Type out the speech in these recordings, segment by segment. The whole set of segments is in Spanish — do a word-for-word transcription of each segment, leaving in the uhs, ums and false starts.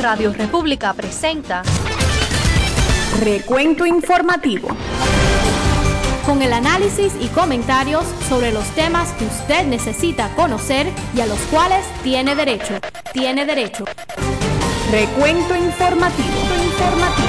Radio República presenta Recuento Informativo, con el análisis y comentarios sobre los temas que usted necesita conocer y a los cuales tiene derecho. Tiene derecho. Recuento Informativo. Informativo.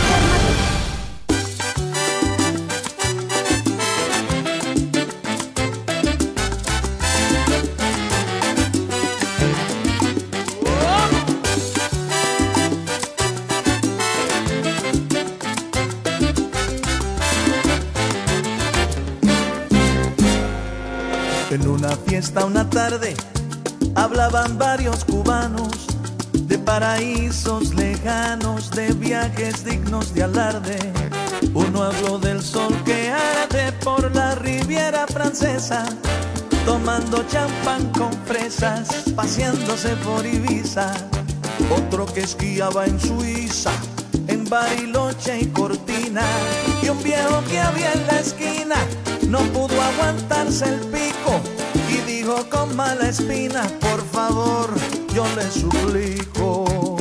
En una fiesta una tarde hablaban varios cubanos de paraísos lejanos, de viajes dignos de alarde. Uno habló del sol que arde por la Riviera Francesa, tomando champán con fresas, paseándose por Ibiza. Otro que esquiaba en Suiza, en Bariloche y Cortina. Y un viejo que había en la esquina no pudo aguantarse el pico y dijo con mala espina: por favor, yo le suplico,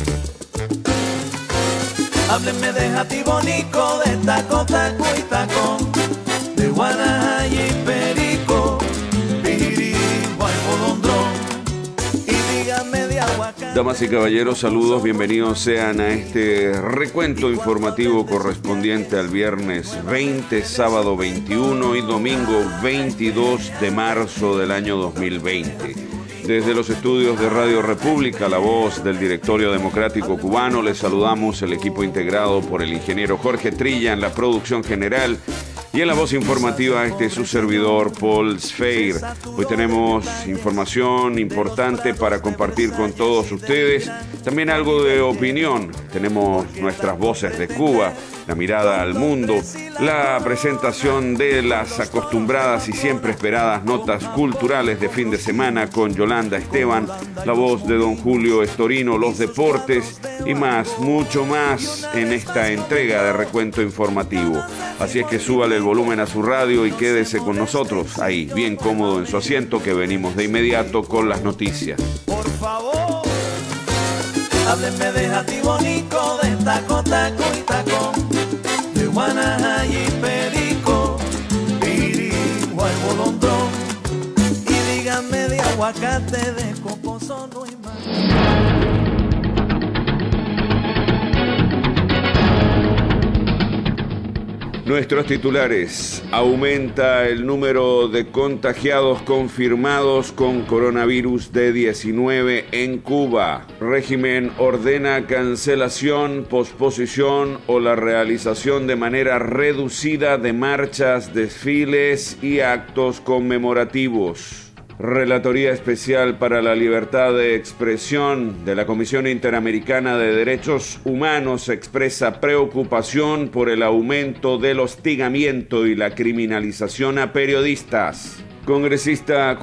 háblenme de Jatibonico, de taco, taco y tacón, de Guanaja y Perico, Piri, Guaybolondrón, y dígame de aguacate. Damas y caballeros, saludos, bienvenidos sean a este recuento informativo correspondiente al viernes veinte, sábado veintiuno y domingo veintidós de marzo del año dos mil veinte. Desde los estudios de Radio República, la voz del Directorio Democrático Cubano, les saludamos el equipo integrado por el ingeniero Jorge Trilla en la producción general y en la voz informativa este su servidor Paul Sfeir. Hoy tenemos información importante para compartir con todos ustedes, también algo de opinión, tenemos nuestras voces de Cuba, la mirada al mundo, la presentación de las acostumbradas y siempre esperadas notas culturales de fin de semana con Yolanda Esteban, la voz de don Julio Estorino, los deportes y más, mucho más en esta entrega de Recuento Informativo. Así es que súbale el volumen a su radio y quédese con nosotros ahí, bien cómodo en su asiento, que venimos de inmediato con las noticias. Por favor, háblenme de Jatibonico, de taco, taco y tacón, de Guanaja y Perico, Piri, Guaybolondrón, y díganme de aguacate, de coco, solo y más. Nuestros titulares: aumenta el número de contagiados confirmados con coronavirus D diecinueve en Cuba. Régimen ordena cancelación, posposición o la realización de manera reducida de marchas, desfiles y actos conmemorativos. Relatoría Especial para la Libertad de Expresión de la Comisión Interamericana de Derechos Humanos expresa preocupación por el aumento del hostigamiento y la criminalización a periodistas. Congresista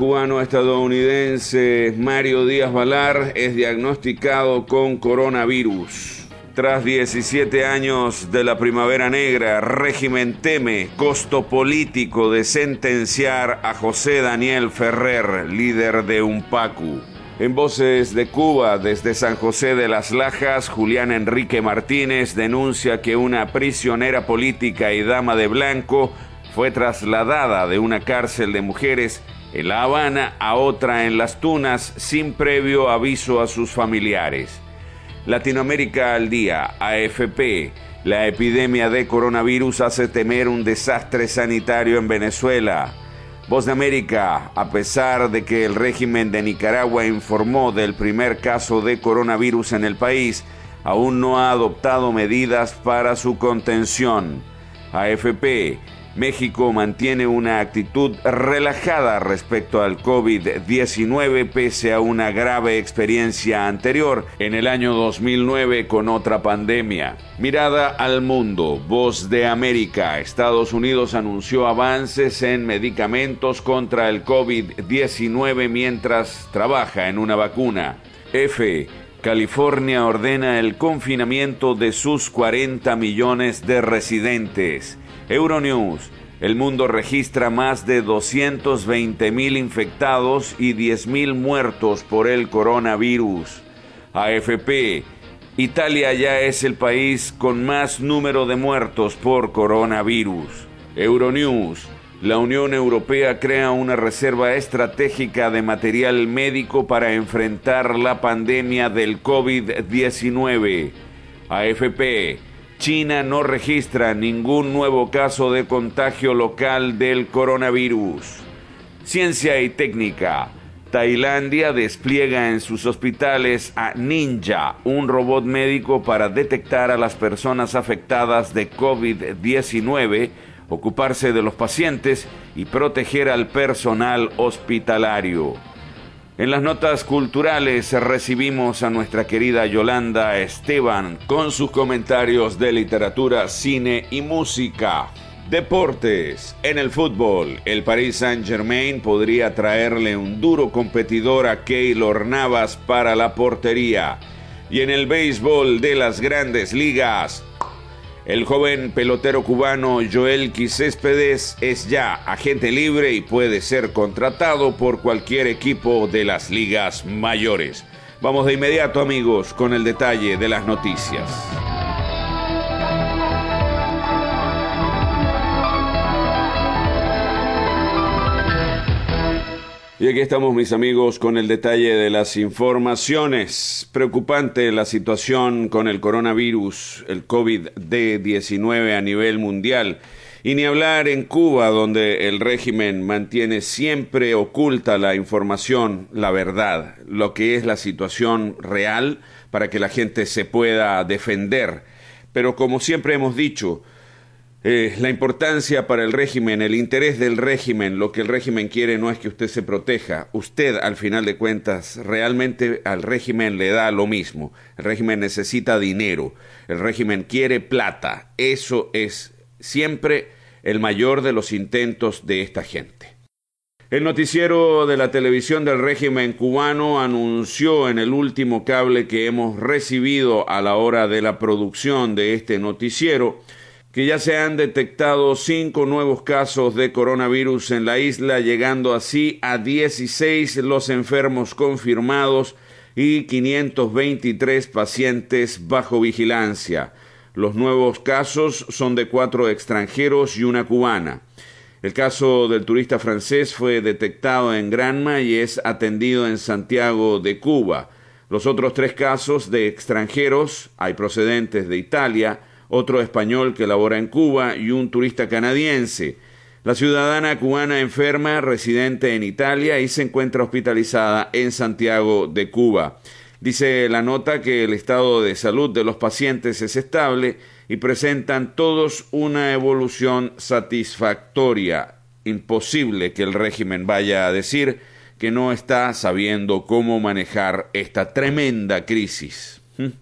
cubano-estadounidense Mario Díaz Balar es diagnosticado con coronavirus. Tras diecisiete años de la Primavera Negra, régimen teme costo político de sentenciar a José Daniel Ferrer, líder de UNPACU. En Voces de Cuba, desde San José de las Lajas, Julián Enrique Martínez denuncia que una prisionera política y dama de blanco fue trasladada de una cárcel de mujeres en La Habana a otra en Las Tunas sin previo aviso a sus familiares. Latinoamérica al día, A F P. La epidemia de coronavirus hace temer un desastre sanitario en Venezuela. Voz de América, a pesar de que el régimen de Nicaragua informó del primer caso de coronavirus en el país, aún no ha adoptado medidas para su contención. A F P. México mantiene una actitud relajada respecto al COVID diecinueve pese a una grave experiencia anterior en el año dos mil nueve con otra pandemia. Mirada al mundo, Voz de América. Estados Unidos anunció avances en medicamentos contra el COVID diecinueve mientras trabaja en una vacuna. F. California ordena el confinamiento de sus cuarenta millones de residentes. Euronews. El mundo registra más de doscientos veinte mil infectados y diez mil muertos por el coronavirus. A F P. Italia ya es el país con más número de muertos por coronavirus. Euronews. La Unión Europea crea una reserva estratégica de material médico para enfrentar la pandemia del COVID diecinueve. A F P. China no registra ningún nuevo caso de contagio local del coronavirus. Ciencia y técnica. Tailandia despliega en sus hospitales a Ninja, un robot médico para detectar a las personas afectadas de COVID diecinueve, ocuparse de los pacientes y proteger al personal hospitalario. En las notas culturales recibimos a nuestra querida Yolanda Esteban con sus comentarios de literatura, cine y música. Deportes. En el fútbol, el Paris Saint-Germain podría traerle un duro competidor a Keylor Navas para la portería. Y en el béisbol de las grandes ligas, el joven pelotero cubano Yoelqui Céspedes es ya agente libre y puede ser contratado por cualquier equipo de las ligas mayores. Vamos de inmediato, amigos, con el detalle de las noticias. Y aquí estamos, mis amigos, con el detalle de las informaciones. Preocupante la situación con el coronavirus, el COVID diecinueve a nivel mundial. Y ni hablar en Cuba, donde el régimen mantiene siempre oculta la información, la verdad, lo que es la situación real, para que la gente se pueda defender. Pero como siempre hemos dicho, Eh, la importancia para el régimen, el interés del régimen, lo que el régimen quiere no es que usted se proteja. Usted, al final de cuentas, realmente al régimen le da lo mismo. El régimen necesita dinero, el régimen quiere plata. Eso es siempre el mayor de los intentos de esta gente. El noticiero de la televisión del régimen cubano anunció en el último cable que hemos recibido a la hora de la producción de este noticiero que ya se han detectado cinco nuevos casos de coronavirus en la isla, llegando así a dieciséis los enfermos confirmados y quinientos veintitrés pacientes bajo vigilancia. Los nuevos casos son de cuatro extranjeros y una cubana. El caso del turista francés fue detectado en Granma y es atendido en Santiago de Cuba. Los otros tres casos de extranjeros, hay procedentes de Italia, otro español que labora en Cuba y un turista canadiense. La ciudadana cubana enferma, residente en Italia y se encuentra hospitalizada en Santiago de Cuba. Dice la nota que el estado de salud de los pacientes es estable y presentan todos una evolución satisfactoria. Imposible que el régimen vaya a decir que no está sabiendo cómo manejar esta tremenda crisis.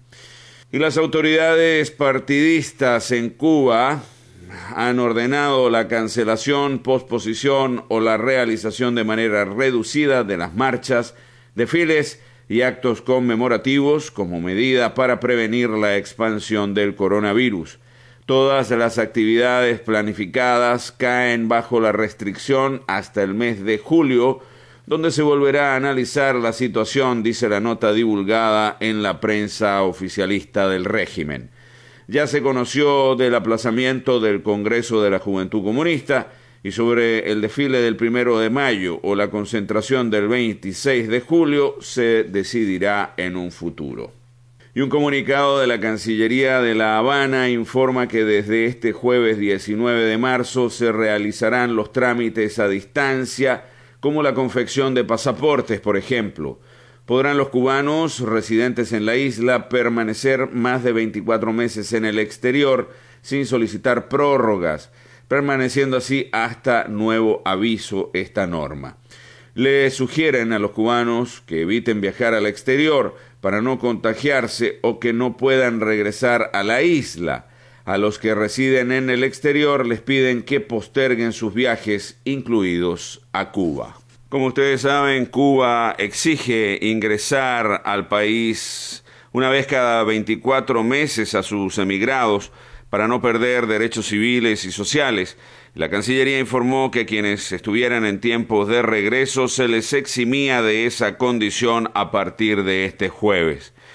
Y las autoridades partidistas en Cuba han ordenado la cancelación, posposición o la realización de manera reducida de las marchas, desfiles y actos conmemorativos como medida para prevenir la expansión del coronavirus. Todas las actividades planificadas caen bajo la restricción hasta el mes de julio, donde se volverá a analizar la situación, dice la nota divulgada en la prensa oficialista del régimen. Ya se conoció del aplazamiento del Congreso de la Juventud Comunista y sobre el desfile del primero de mayo o la concentración del veintiséis de julio se decidirá en un futuro. Y un comunicado de la Cancillería de La Habana informa que desde este jueves diecinueve de marzo se realizarán los trámites a distancia, como la confección de pasaportes, por ejemplo. Podrán los cubanos residentes en la isla permanecer más de veinticuatro meses en el exterior sin solicitar prórrogas, permaneciendo así hasta nuevo aviso esta norma. Le sugieren a los cubanos que eviten viajar al exterior para no contagiarse o que no puedan regresar a la isla. A los que residen en el exterior les piden que posterguen sus viajes, incluidos a Cuba. Como ustedes saben, Cuba exige ingresar al país una vez cada veinticuatro meses a sus emigrados para no perder derechos civiles y sociales. La Cancillería informó que quienes estuvieran en tiempos de regreso se les eximía de esa condición a partir de este jueves.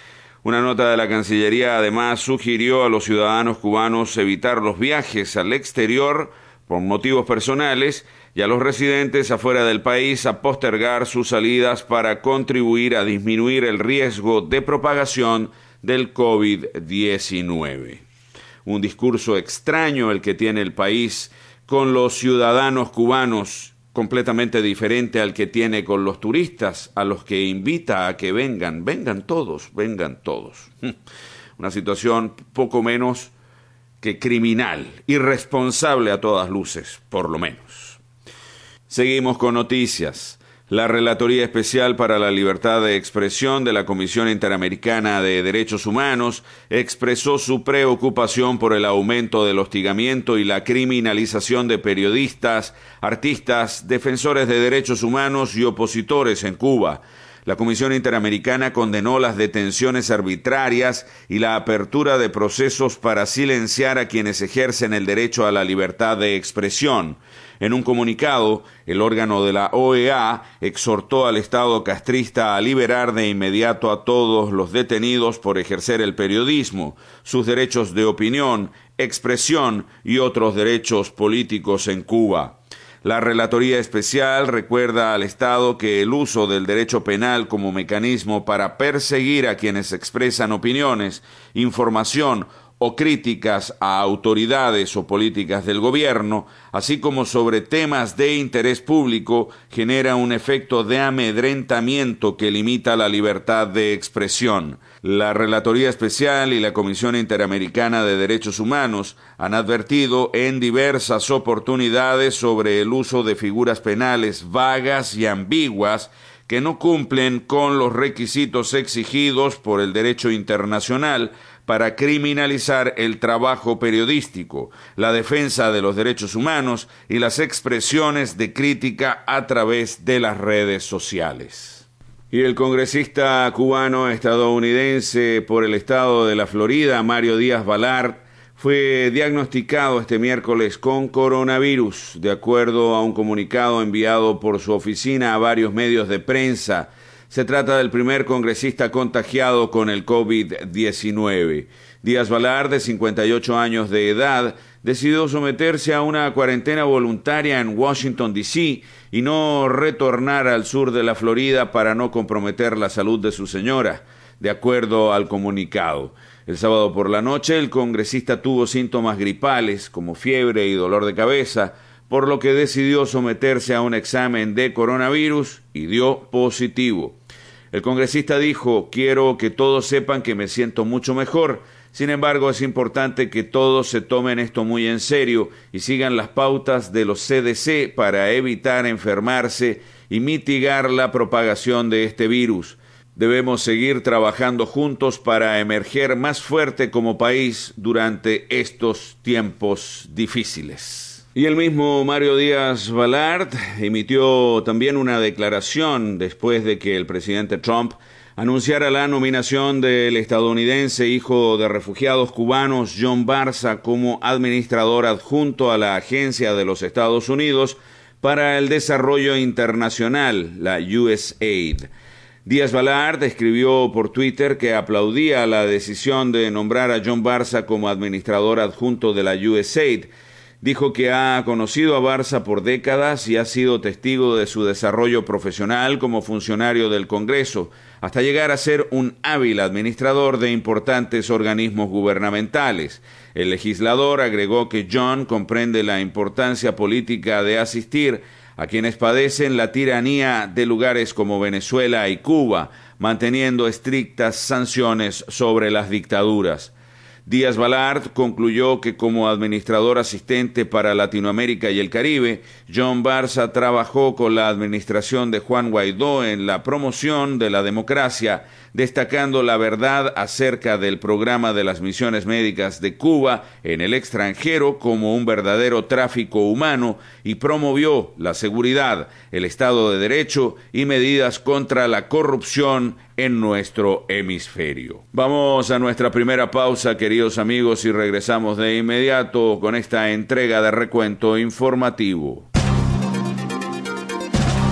Una nota de la Cancillería además sugirió a los ciudadanos cubanos evitar los viajes al exterior por motivos personales y a los residentes afuera del país a postergar sus salidas para contribuir a disminuir el riesgo de propagación del COVID diecinueve. Un discurso extraño el que tiene el país con los ciudadanos cubanos, completamente diferente al que tiene con los turistas, a los que invita a que vengan, vengan todos, vengan todos. Una situación poco menos que criminal, irresponsable a todas luces, por lo menos. Seguimos con noticias. La Relatoría Especial para la Libertad de Expresión de la Comisión Interamericana de Derechos Humanos expresó su preocupación por el aumento del hostigamiento y la criminalización de periodistas, artistas, defensores de derechos humanos y opositores en Cuba. La Comisión Interamericana condenó las detenciones arbitrarias y la apertura de procesos para silenciar a quienes ejercen el derecho a la libertad de expresión. En un comunicado, el órgano de la O E A exhortó al Estado castrista a liberar de inmediato a todos los detenidos por ejercer el periodismo, sus derechos de opinión, expresión y otros derechos políticos en Cuba. La Relatoría Especial recuerda al Estado que el uso del derecho penal como mecanismo para perseguir a quienes expresan opiniones, información o críticas a autoridades o políticas del gobierno, así como sobre temas de interés público, genera un efecto de amedrentamiento que limita la libertad de expresión. La Relatoría Especial y la Comisión Interamericana de Derechos Humanos han advertido en diversas oportunidades sobre el uso de figuras penales vagas y ambiguas que no cumplen con los requisitos exigidos por el derecho internacional para criminalizar el trabajo periodístico, la defensa de los derechos humanos y las expresiones de crítica a través de las redes sociales. Y el congresista cubano estadounidense por el estado de la Florida, Mario Díaz-Balart, fue diagnosticado este miércoles con coronavirus, de acuerdo a un comunicado enviado por su oficina a varios medios de prensa. Se trata del primer congresista contagiado con el COVID diecinueve. Díaz-Balart, de cincuenta y ocho años de edad, decidió someterse a una cuarentena voluntaria en Washington, D C y no retornar al sur de la Florida para no comprometer la salud de su señora, de acuerdo al comunicado. El sábado por la noche, el congresista tuvo síntomas gripales como fiebre y dolor de cabeza, por lo que decidió someterse a un examen de coronavirus y dio positivo. El congresista dijo: quiero que todos sepan que me siento mucho mejor, sin embargo es importante que todos se tomen esto muy en serio y sigan las pautas de los C D C para evitar enfermarse y mitigar la propagación de este virus. Debemos seguir trabajando juntos para emerger más fuerte como país durante estos tiempos difíciles. Y el mismo Mario Díaz-Balart emitió también una declaración después de que el presidente Trump anunciara la nominación del estadounidense hijo de refugiados cubanos John Barza como administrador adjunto a la Agencia de los Estados Unidos para el Desarrollo Internacional, la U S A I D. Díaz-Balart escribió por Twitter que aplaudía la decisión de nombrar a John Barza como administrador adjunto de la U S A I D. Dijo que ha conocido a Barza por décadas y ha sido testigo de su desarrollo profesional como funcionario del Congreso, hasta llegar a ser un hábil administrador de importantes organismos gubernamentales. El legislador agregó que John comprende la importancia política de asistir a quienes padecen la tiranía de lugares como Venezuela y Cuba, manteniendo estrictas sanciones sobre las dictaduras. Díaz-Balart concluyó que como administrador asistente para Latinoamérica y el Caribe, John Barza trabajó con la administración de Juan Guaidó en la promoción de la democracia, destacando la verdad acerca del programa de las misiones médicas de Cuba en el extranjero como un verdadero tráfico humano y promovió la seguridad, el Estado de Derecho y medidas contra la corrupción en nuestro hemisferio. Vamos a nuestra primera pausa, queridos amigos, y regresamos de inmediato con esta entrega de recuento informativo.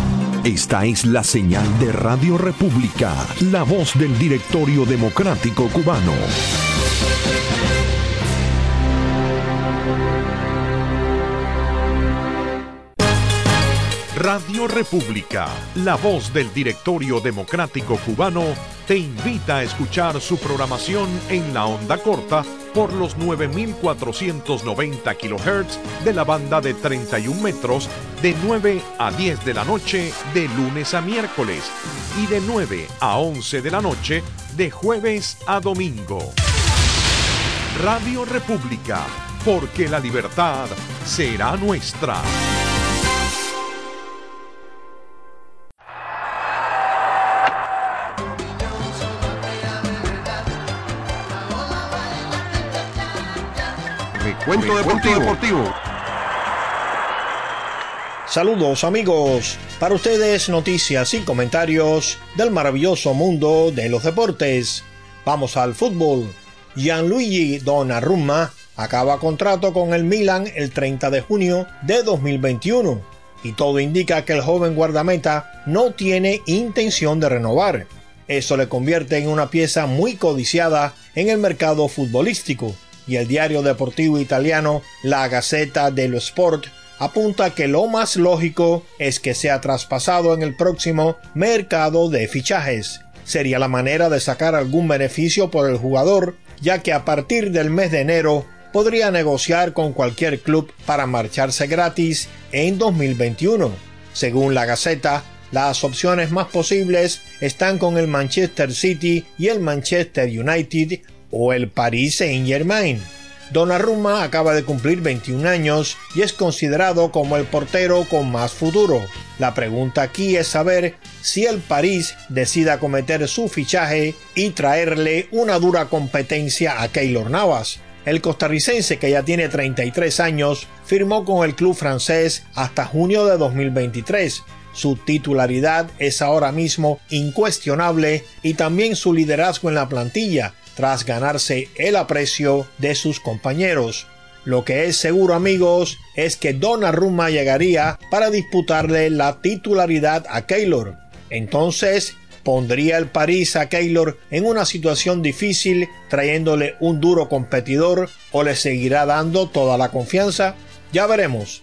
Esta es la señal de Radio República, la voz del Directorio Democrático Cubano. Radio República, la voz del Directorio Democrático Cubano, te invita a escuchar su programación en la onda corta por los nueve mil cuatrocientos noventa kilohertz de la banda de treinta y un metros de nueve a diez de la noche de lunes a miércoles y de nueve a once de la noche de jueves a domingo. Radio República, porque la libertad será nuestra. Recuento deportivo. deportivo. Saludos amigos, para ustedes noticias y comentarios del maravilloso mundo de los deportes. Vamos al fútbol. Gianluigi Donnarumma acaba contrato con el Milan el treinta de junio de dos mil veintiuno y todo indica que el joven guardameta no tiene intención de renovar. Eso le convierte en una pieza muy codiciada en el mercado futbolístico. Y el diario deportivo italiano La Gazzetta dello Sport apunta que lo más lógico es que sea traspasado en el próximo mercado de fichajes. Sería la manera de sacar algún beneficio por el jugador, ya que a partir del mes de enero podría negociar con cualquier club para marcharse gratis en dos mil veintiuno. Según la Gaceta, las opciones más posibles están con el Manchester City y el Manchester United o el Paris Saint-Germain. Donnarumma acaba de cumplir veintiún años y es considerado como el portero con más futuro. La pregunta aquí es saber si el París decide acometer su fichaje y traerle una dura competencia a Keylor Navas. El costarricense, que ya tiene treinta y tres años, firmó con el club francés hasta junio de dos mil veintitrés. Su titularidad es ahora mismo incuestionable y también su liderazgo en la plantilla, tras ganarse el aprecio de sus compañeros. Lo que es seguro, amigos, es que Donnarumma llegaría para disputarle la titularidad a Keylor. Entonces, ¿pondría el París a Keylor en una situación difícil trayéndole un duro competidor o le seguirá dando toda la confianza? Ya veremos.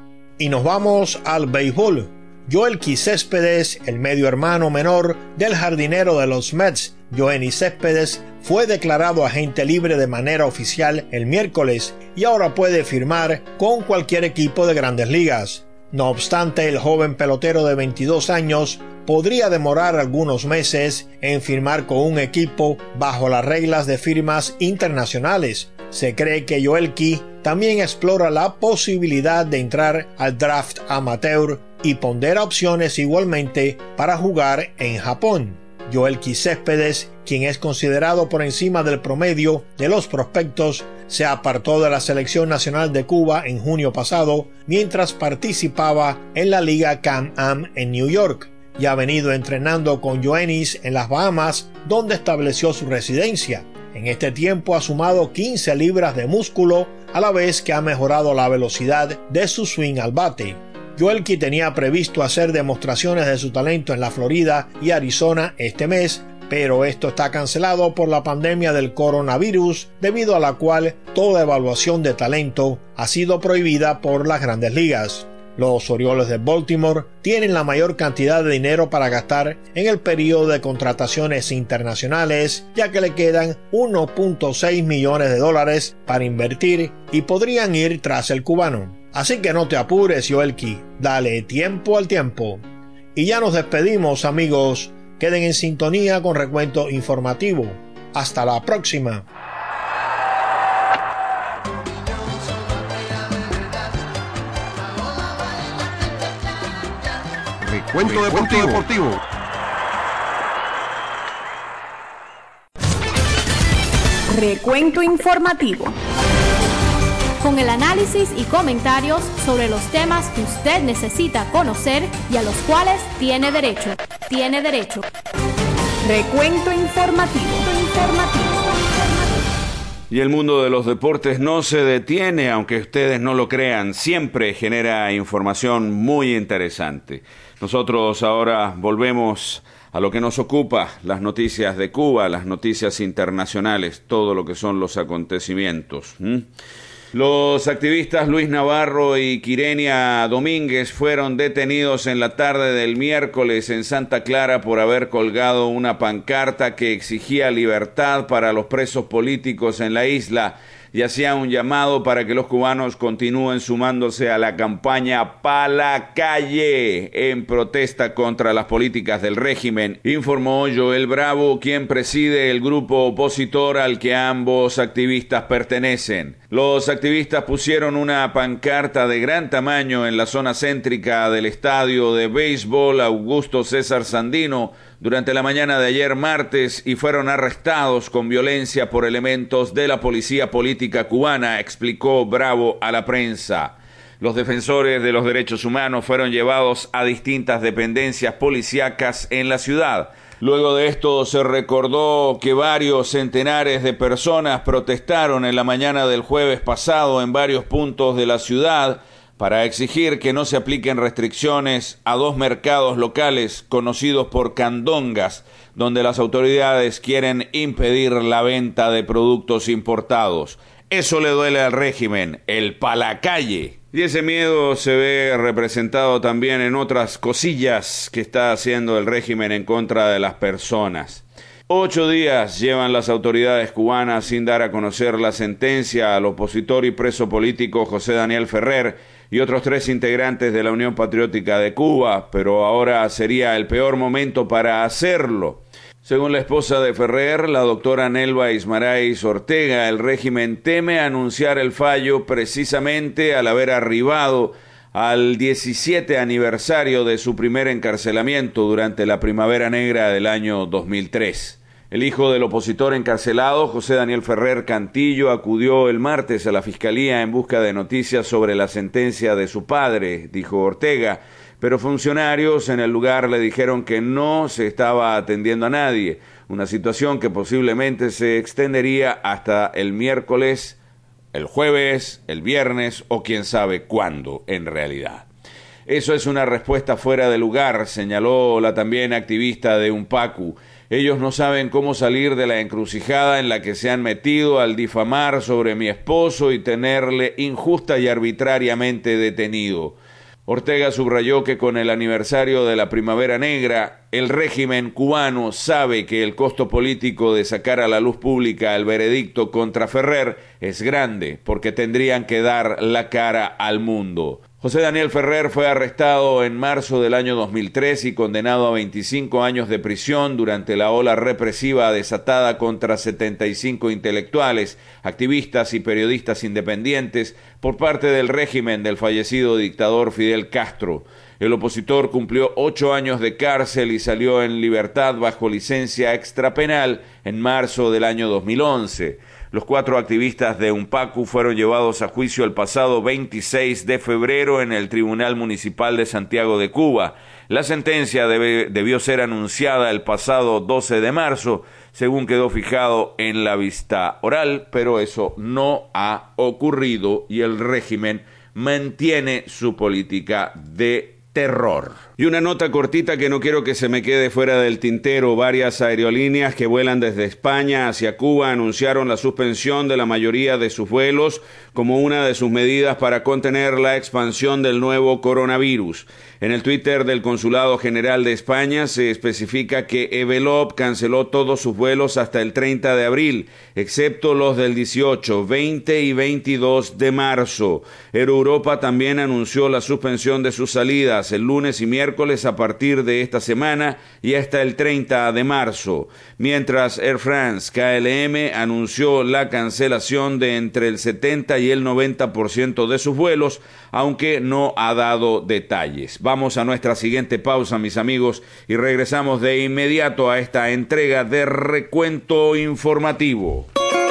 Y nos vamos al béisbol. Joelky Céspedes, el medio hermano menor del jardinero de los Mets, Yoenis Céspedes, fue declarado agente libre de manera oficial el miércoles y ahora puede firmar con cualquier equipo de Grandes Ligas. No obstante, el joven pelotero de veintidós años podría demorar algunos meses en firmar con un equipo bajo las reglas de firmas internacionales. Se cree que Joelky también explora la posibilidad de entrar al draft amateur y pondera opciones igualmente para jugar en Japón. Joelky Céspedes, quien es considerado por encima del promedio de los prospectos, se apartó de la selección nacional de Cuba en junio pasado mientras participaba en la Liga Can-Am en New York y ha venido entrenando con Yoenis en las Bahamas, donde estableció su residencia. En este tiempo ha sumado quince libras de músculo, a la vez que ha mejorado la velocidad de su swing al bate. Joelky tenía previsto hacer demostraciones de su talento en la Florida y Arizona este mes, pero esto está cancelado por la pandemia del coronavirus, debido a la cual toda evaluación de talento ha sido prohibida por las Grandes Ligas. Los Orioles de Baltimore tienen la mayor cantidad de dinero para gastar en el periodo de contrataciones internacionales, ya que le quedan uno punto seis millones de dólares para invertir y podrían ir tras el cubano. Así que no te apures, Joelky, dale tiempo al tiempo. Y ya nos despedimos, amigos. Queden en sintonía con Recuento Informativo. Hasta la próxima. Recuento deportivo. deportivo. Recuento informativo. Con el análisis y comentarios sobre los temas que usted necesita conocer y a los cuales tiene derecho. Tiene derecho. Recuento informativo. informativo. Y el mundo de los deportes no se detiene, aunque ustedes no lo crean, siempre genera información muy interesante. Nosotros ahora volvemos a lo que nos ocupa, las noticias de Cuba, las noticias internacionales, todo lo que son los acontecimientos. ¿Mm? Los activistas Luis Navarro y Quirenia Domínguez fueron detenidos en la tarde del miércoles en Santa Clara por haber colgado una pancarta que exigía libertad para los presos políticos en la isla y hacía un llamado para que los cubanos continúen sumándose a la campaña Pa' la Calle en protesta contra las políticas del régimen, informó Joel Bravo, quien preside el grupo opositor al que ambos activistas pertenecen. Los activistas pusieron una pancarta de gran tamaño en la zona céntrica del estadio de béisbol Augusto César Sandino durante la mañana de ayer martes y fueron arrestados con violencia por elementos de la policía política cubana, explicó Bravo a la prensa. Los defensores de los derechos humanos fueron llevados a distintas dependencias policíacas en la ciudad. Luego de esto se recordó que varios centenares de personas protestaron en la mañana del jueves pasado en varios puntos de la ciudad para exigir que no se apliquen restricciones a dos mercados locales conocidos por candongas, donde las autoridades quieren impedir la venta de productos importados. Eso le duele al régimen, el pa' la calle. Y ese miedo se ve representado también en otras cosillas que está haciendo el régimen en contra de las personas. Ocho días llevan las autoridades cubanas sin dar a conocer la sentencia al opositor y preso político José Daniel Ferrer y otros tres integrantes de la Unión Patriótica de Cuba, pero ahora sería el peor momento para hacerlo. Según la esposa de Ferrer, la doctora Nelva Ismarais Ortega, el régimen teme anunciar el fallo precisamente al haber arribado al diecisiete aniversario de su primer encarcelamiento durante la Primavera Negra del año dos mil tres. El hijo del opositor encarcelado, José Daniel Ferrer Cantillo, acudió el martes a la Fiscalía en busca de noticias sobre la sentencia de su padre, dijo Ortega, pero funcionarios en el lugar le dijeron que no se estaba atendiendo a nadie, una situación que posiblemente se extendería hasta el miércoles, el jueves, el viernes o quién sabe cuándo en realidad. Eso es una respuesta fuera de lugar, señaló la también activista de UNPACU. Ellos no saben cómo salir de la encrucijada en la que se han metido al difamar sobre mi esposo y tenerle injusta y arbitrariamente detenido. Ortega subrayó que con el aniversario de la Primavera Negra, el régimen cubano sabe que el costo político de sacar a la luz pública el veredicto contra Ferrer es grande, porque tendrían que dar la cara al mundo. José Daniel Ferrer fue arrestado en marzo del año dos mil tres y condenado a veinticinco años de prisión durante la ola represiva desatada contra setenta y cinco intelectuales, activistas y periodistas independientes por parte del régimen del fallecido dictador Fidel Castro. El opositor cumplió ocho años de cárcel y salió en libertad bajo licencia extrapenal en marzo del año dos mil once. Los cuatro activistas de UNPACU fueron llevados a juicio el pasado veintiséis de febrero en el Tribunal Municipal de Santiago de Cuba. La sentencia debe, debió ser anunciada el pasado doce de marzo, según quedó fijado en la vista oral, pero eso no ha ocurrido y el régimen mantiene su política de terror. Y una nota cortita que no quiero que se me quede fuera del tintero. Varias aerolíneas que vuelan desde España hacia Cuba anunciaron la suspensión de la mayoría de sus vuelos como una de sus medidas para contener la expansión del nuevo coronavirus. En el Twitter del Consulado General de España se especifica que Evelop canceló todos sus vuelos hasta el treinta de abril, excepto los del dieciocho, veinte y veintidós de marzo. Air Europa también anunció la suspensión de sus salidas el lunes y miércoles a partir de esta semana y hasta el treinta de marzo, mientras Air France K L M anunció la cancelación de entre el setenta y el noventa por ciento de sus vuelos, aunque no ha dado detalles. Vamos a nuestra siguiente pausa, mis amigos, y regresamos de inmediato a esta entrega de Recuento Informativo.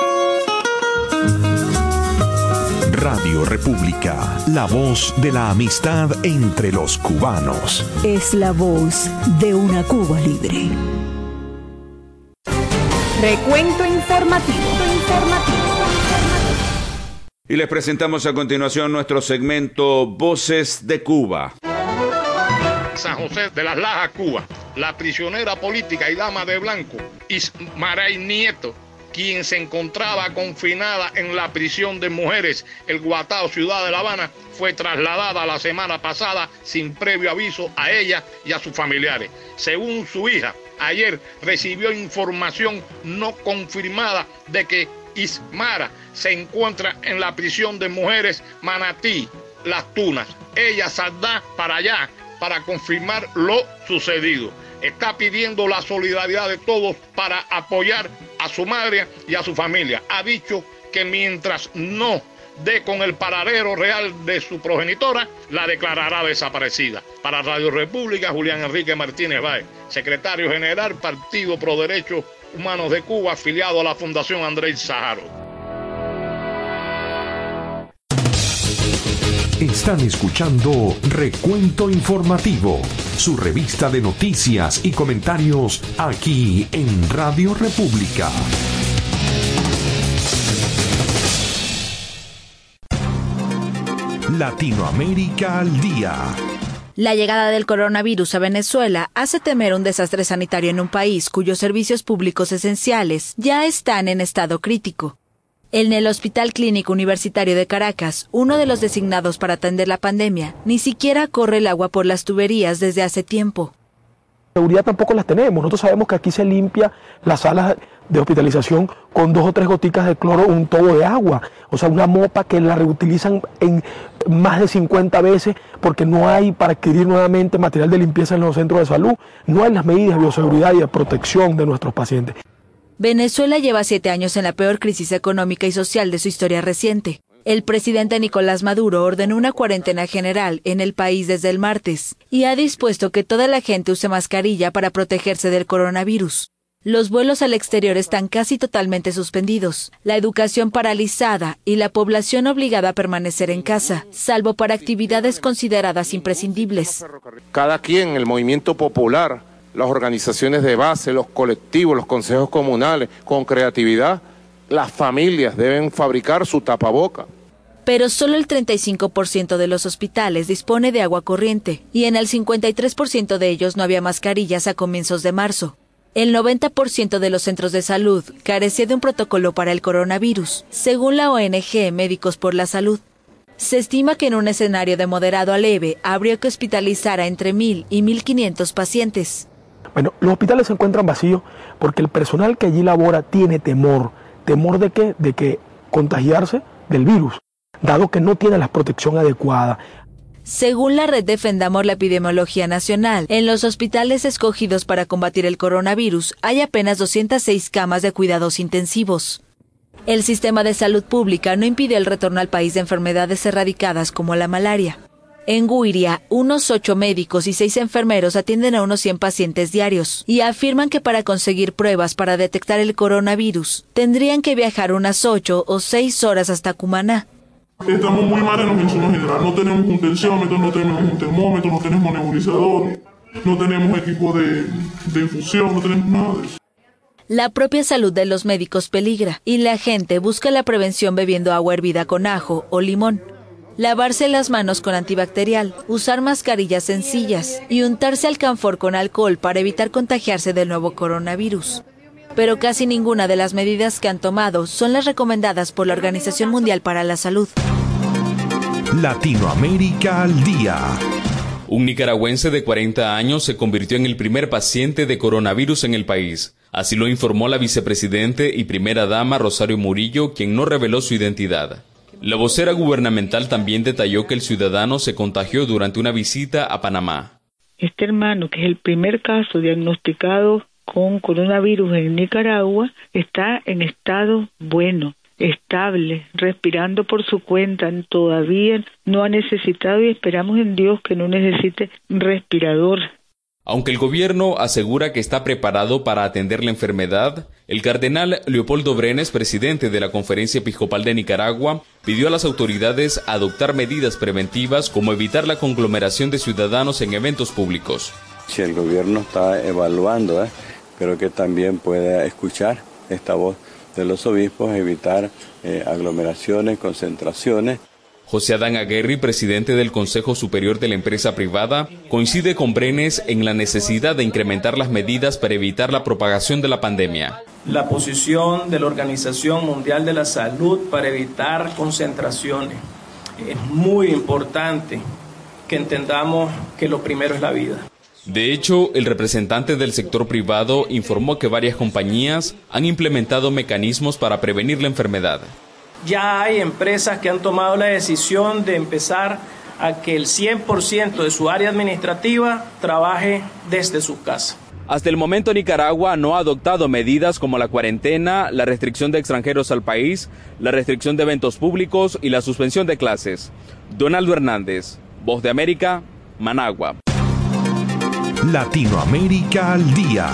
Radio República, la voz de la amistad entre los cubanos. Es la voz de una Cuba libre. Recuento informativo. Informativo. Y les presentamos a continuación nuestro segmento Voces de Cuba. San José de las Lajas, Cuba, la prisionera política y dama de blanco Ismaray Nieto, quien se encontraba confinada en la prisión de mujeres El Guatao, ciudad de La Habana, fue trasladada la semana pasada sin previo aviso a ella y a sus familiares. Según su hija, ayer recibió información no confirmada de que Ismara se encuentra en la prisión de mujeres Manatí, Las Tunas. Ella saldrá para allá para confirmar lo sucedido. Está pidiendo la solidaridad de todos para apoyar a su madre y a su familia. Ha dicho que mientras no dé con el paradero real de su progenitora, la declarará desaparecida. Para Radio República, Julián Enrique Martínez Báez, secretario general, Partido Pro Derechos Humanos de Cuba, afiliado a la Fundación Andrés Sáharo. Están escuchando Recuento Informativo, su revista de noticias y comentarios aquí en Radio República. Latinoamérica al día. La llegada del coronavirus a Venezuela hace temer un desastre sanitario en un país cuyos servicios públicos esenciales ya están en estado crítico. En el Hospital Clínico Universitario de Caracas, uno de los designados para atender la pandemia, ni siquiera corre el agua por las tuberías desde hace tiempo. Seguridad tampoco las tenemos. Nosotros sabemos que aquí se limpia las salas de hospitalización con dos o tres goticas de cloro, un tobo de agua. O sea, una mopa que la reutilizan en más de cincuenta veces porque no hay para adquirir nuevamente material de limpieza en los centros de salud. No hay las medidas de bioseguridad y de protección de nuestros pacientes. Venezuela lleva siete años en la peor crisis económica y social de su historia reciente. El presidente Nicolás Maduro ordenó una cuarentena general en el país desde el martes y ha dispuesto que toda la gente use mascarilla para protegerse del coronavirus. Los vuelos al exterior están casi totalmente suspendidos, la educación paralizada y la población obligada a permanecer en casa, salvo para actividades consideradas imprescindibles. Cada quien, el movimiento popular, las organizaciones de base, los colectivos, los consejos comunales, con creatividad, las familias deben fabricar su tapaboca. Pero solo el treinta y cinco por ciento de los hospitales dispone de agua corriente y en el cincuenta y tres por ciento de ellos no había mascarillas a comienzos de marzo. El noventa por ciento de los centros de salud carecía de un protocolo para el coronavirus, según la O N G Médicos por la Salud. Se estima que en un escenario de moderado a leve habría que hospitalizar a entre mil y mil quinientos pacientes. Bueno, los hospitales se encuentran vacíos porque el personal que allí labora tiene temor. ¿Temor de qué? De que contagiarse del virus, dado que no tiene la protección adecuada. Según la red Defendamos la Epidemiología Nacional, en los hospitales escogidos para combatir el coronavirus hay apenas doscientas seis camas de cuidados intensivos. El sistema de salud pública no impide el retorno al país de enfermedades erradicadas como la malaria. En Guiria, unos ocho médicos y seis enfermeros atienden a unos cien pacientes diarios y afirman que para conseguir pruebas para detectar el coronavirus tendrían que viajar unas ocho o seis horas hasta Cumaná. Estamos muy mal en los insumos generales. No tenemos un tensiómetro, no tenemos un termómetro, no tenemos nebulizador, no tenemos equipo de, de infusión, no tenemos nada de eso. La propia salud de los médicos peligra y la gente busca la prevención bebiendo agua hervida con ajo o limón. Lavarse las manos con antibacterial, usar mascarillas sencillas y untarse alcanfor con alcohol para evitar contagiarse del nuevo coronavirus. Pero casi ninguna de las medidas que han tomado son las recomendadas por la Organización Mundial para la Salud. Latinoamérica al día. Un nicaragüense de cuarenta años se convirtió en el primer paciente de coronavirus en el país. Así lo informó la vicepresidente y primera dama Rosario Murillo, quien no reveló su identidad. La vocera gubernamental también detalló que el ciudadano se contagió durante una visita a Panamá. Este hermano, que es el primer caso diagnosticado con coronavirus en Nicaragua, está en estado bueno, estable, respirando por su cuenta, todavía no ha necesitado y esperamos en Dios que no necesite respirador. Aunque el gobierno asegura que está preparado para atender la enfermedad, el cardenal Leopoldo Brenes, presidente de la Conferencia Episcopal de Nicaragua, pidió a las autoridades adoptar medidas preventivas como evitar la conglomeración de ciudadanos en eventos públicos. Si el gobierno está evaluando, ¿eh? pero que también pueda escuchar esta voz de los obispos, evitar eh, aglomeraciones, concentraciones. José Adán Aguerri, presidente del Consejo Superior de la Empresa Privada, coincide con Brenes en la necesidad de incrementar las medidas para evitar la propagación de la pandemia. La posición de la Organización Mundial de la Salud para evitar concentraciones. Es muy importante que entendamos que lo primero es la vida. De hecho, el representante del sector privado informó que varias compañías han implementado mecanismos para prevenir la enfermedad. Ya hay empresas que han tomado la decisión de empezar a que el cien por ciento de su área administrativa trabaje desde su casa. Hasta el momento Nicaragua no ha adoptado medidas como la cuarentena, la restricción de extranjeros al país, la restricción de eventos públicos y la suspensión de clases. Donaldo Hernández, Voz de América, Managua. Latinoamérica al día.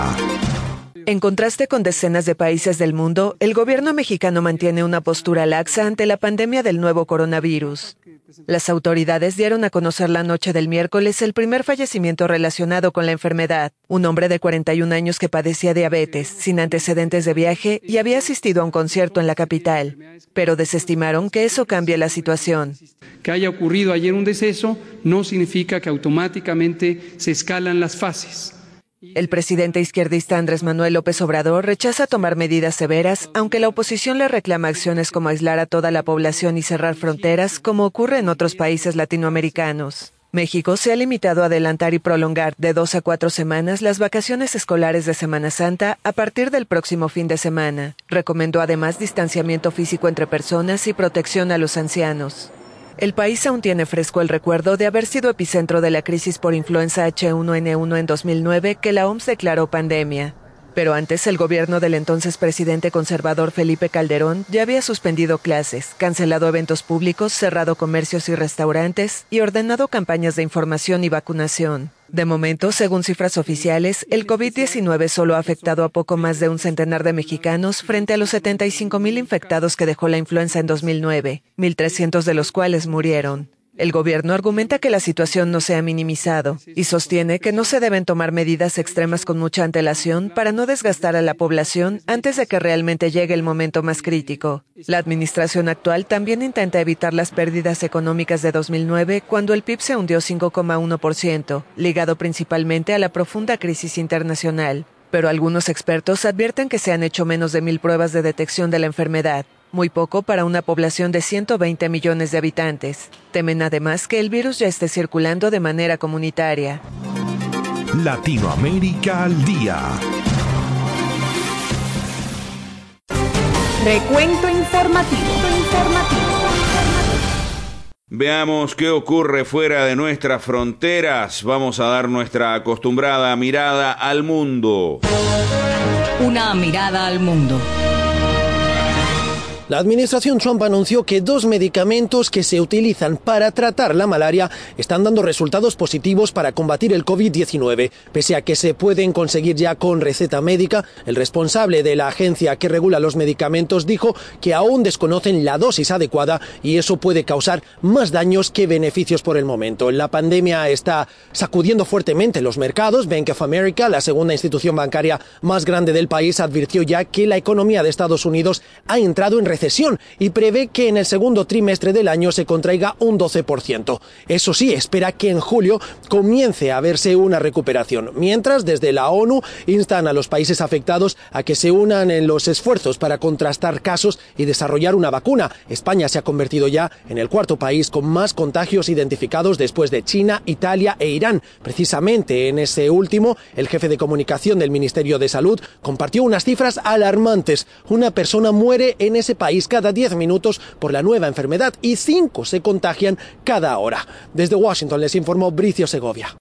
En contraste con decenas de países del mundo, el gobierno mexicano mantiene una postura laxa ante la pandemia del nuevo coronavirus. Las autoridades dieron a conocer la noche del miércoles el primer fallecimiento relacionado con la enfermedad, un hombre de cuarenta y un años que padecía diabetes, sin antecedentes de viaje y había asistido a un concierto en la capital, pero desestimaron que eso cambie la situación. Que haya ocurrido ayer un deceso no significa que automáticamente se escalan las fases. El presidente izquierdista Andrés Manuel López Obrador rechaza tomar medidas severas, aunque la oposición le reclama acciones como aislar a toda la población y cerrar fronteras, como ocurre en otros países latinoamericanos. México se ha limitado a adelantar y prolongar de dos a cuatro semanas las vacaciones escolares de Semana Santa a partir del próximo fin de semana. Recomendó además distanciamiento físico entre personas y protección a los ancianos. El país aún tiene fresco el recuerdo de haber sido epicentro de la crisis por influenza H uno N uno en dos mil nueve, que la O M S declaró pandemia. Pero antes, el gobierno del entonces presidente conservador Felipe Calderón ya había suspendido clases, cancelado eventos públicos, cerrado comercios y restaurantes y ordenado campañas de información y vacunación. De momento, según cifras oficiales, el COVID diecinueve solo ha afectado a poco más de un centenar de mexicanos frente a los setenta y cinco mil infectados que dejó la influenza en dos mil nueve, mil trescientos de los cuales murieron. El gobierno argumenta que la situación no se ha minimizado y sostiene que no se deben tomar medidas extremas con mucha antelación para no desgastar a la población antes de que realmente llegue el momento más crítico. La administración actual también intenta evitar las pérdidas económicas de dos mil nueve, cuando el P I B se hundió cinco coma uno por ciento, ligado principalmente a la profunda crisis internacional. Pero algunos expertos advierten que se han hecho menos de mil pruebas de detección de la enfermedad. Muy poco para una población de ciento veinte millones de habitantes. Temen además que el virus ya esté circulando de manera comunitaria. Latinoamérica al día. Recuento informativo. informativo. Veamos qué ocurre fuera de nuestras fronteras. Vamos a dar nuestra acostumbrada mirada al mundo. Una mirada al mundo. La administración Trump anunció que dos medicamentos que se utilizan para tratar la malaria están dando resultados positivos para combatir el COVID diecinueve. Pese a que se pueden conseguir ya con receta médica, el responsable de la agencia que regula los medicamentos dijo que aún desconocen la dosis adecuada y eso puede causar más daños que beneficios por el momento. La pandemia está sacudiendo fuertemente los mercados. Bank of America, la segunda institución bancaria más grande del país, advirtió ya que la economía de Estados Unidos ha entrado en recesión y prevé que en el segundo trimestre del año se contraiga un doce por ciento. Eso sí, espera que en julio comience a verse una recuperación. Mientras, desde la ONU instan a los países afectados a que se unan en los esfuerzos para contrastar casos y desarrollar una vacuna. España se ha convertido ya en el cuarto país con más contagios identificados después de China, Italia e Irán. Precisamente en ese último, el jefe de comunicación del Ministerio de Salud compartió unas cifras alarmantes. Una persona muere en ese país cada diez minutos por la nueva enfermedad y cinco se contagian cada hora. Desde Washington les informó Bricio Segovia.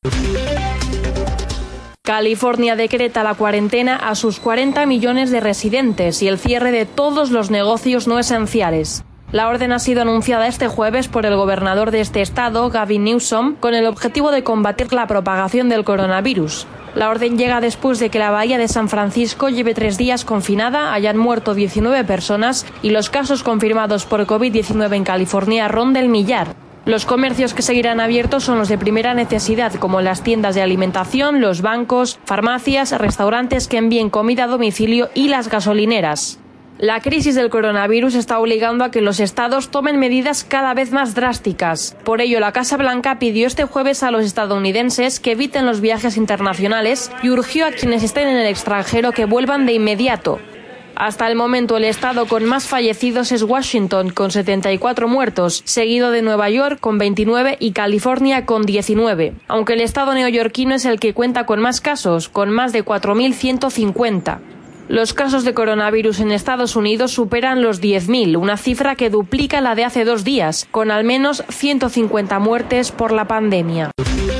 California decreta la cuarentena a sus cuarenta millones de residentes y el cierre de todos los negocios no esenciales. La orden ha sido anunciada este jueves por el gobernador de este estado, Gavin Newsom, con el objetivo de combatir la propagación del coronavirus. La orden llega después de que la bahía de San Francisco lleve tres días confinada, hayan muerto diecinueve personas y los casos confirmados por COVID diecinueve en California rondan el millar. Los comercios que seguirán abiertos son los de primera necesidad, como las tiendas de alimentación, los bancos, farmacias, restaurantes que envíen comida a domicilio y las gasolineras. La crisis del coronavirus está obligando a que los estados tomen medidas cada vez más drásticas. Por ello, la Casa Blanca pidió este jueves a los estadounidenses que eviten los viajes internacionales y urgió a quienes estén en el extranjero que vuelvan de inmediato. Hasta el momento, el estado con más fallecidos es Washington, con setenta y cuatro muertos, seguido de Nueva York con veintinueve y California con diecinueve, aunque el estado neoyorquino es el que cuenta con más casos, con más de cuatro mil ciento cincuenta. Los casos de coronavirus en Estados Unidos superan los diez mil, una cifra que duplica la de hace dos días, con al menos ciento cincuenta muertes por la pandemia.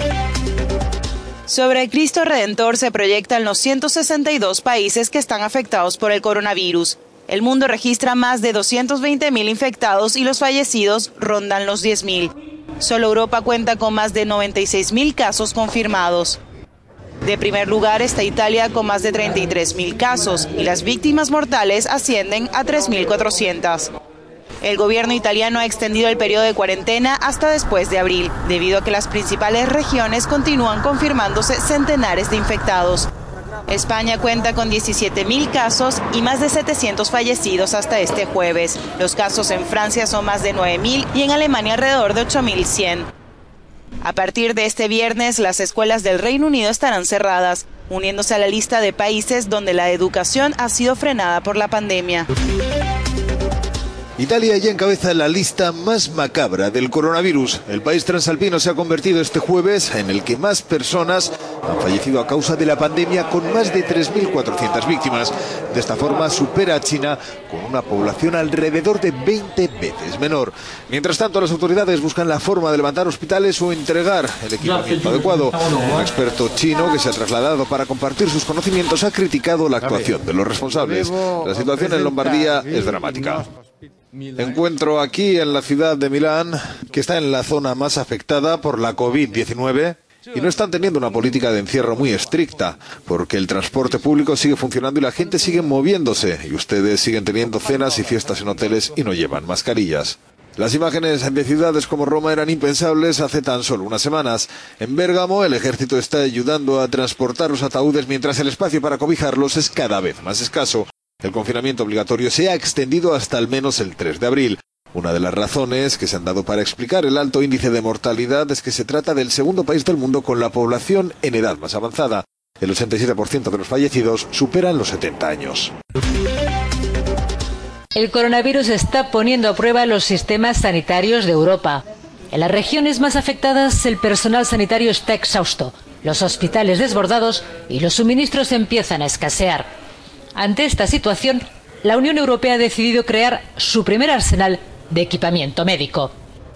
Sobre el Cristo Redentor se proyectan los ciento sesenta y dos países que están afectados por el coronavirus. El mundo registra más de doscientos veinte mil infectados y los fallecidos rondan los diez mil. Solo Europa cuenta con más de noventa y seis mil casos confirmados. De primer lugar está Italia con más de treinta y tres mil casos y las víctimas mortales ascienden a tres mil cuatrocientas. El gobierno italiano ha extendido el periodo de cuarentena hasta después de abril, debido a que las principales regiones continúan confirmándose centenares de infectados. España cuenta con diecisiete mil casos y más de setecientos fallecidos hasta este jueves. Los casos en Francia son más de nueve mil y en Alemania alrededor de ocho mil cien. A partir de este viernes, las escuelas del Reino Unido estarán cerradas, uniéndose a la lista de países donde la educación ha sido frenada por la pandemia. Italia ya encabeza la lista más macabra del coronavirus. El país transalpino se ha convertido este jueves en el que más personas han fallecido a causa de la pandemia, con más de tres mil cuatrocientas víctimas. De esta forma supera a China con una población alrededor de veinte veces menor. Mientras tanto, las autoridades buscan la forma de levantar hospitales o entregar el equipamiento adecuado. Un experto chino que se ha trasladado para compartir sus conocimientos ha criticado la actuación de los responsables. La situación en Lombardía es dramática. Encuentro aquí en la ciudad de Milán, que está en la zona más afectada por la COVID diecinueve, y no están teniendo una política de encierro muy estricta, porque el transporte público sigue funcionando y la gente sigue moviéndose, y ustedes siguen teniendo cenas y fiestas en hoteles y no llevan mascarillas. Las imágenes de ciudades como Roma eran impensables hace tan solo unas semanas. En Bérgamo, el ejército está ayudando a transportar los ataúdes mientras el espacio para cobijarlos es cada vez más escaso. El confinamiento obligatorio se ha extendido hasta al menos el tres de abril. Una de las razones que se han dado para explicar el alto índice de mortalidad es que se trata del segundo país del mundo con la población en edad más avanzada. El ochenta y siete por ciento de los fallecidos superan los setenta años. El coronavirus está poniendo a prueba los sistemas sanitarios de Europa. En las regiones más afectadas, el personal sanitario está exhausto, los hospitales desbordados y los suministros empiezan a escasear. Ante esta situación, la Unión Europea ha decidido crear su primer arsenal de equipamiento médico.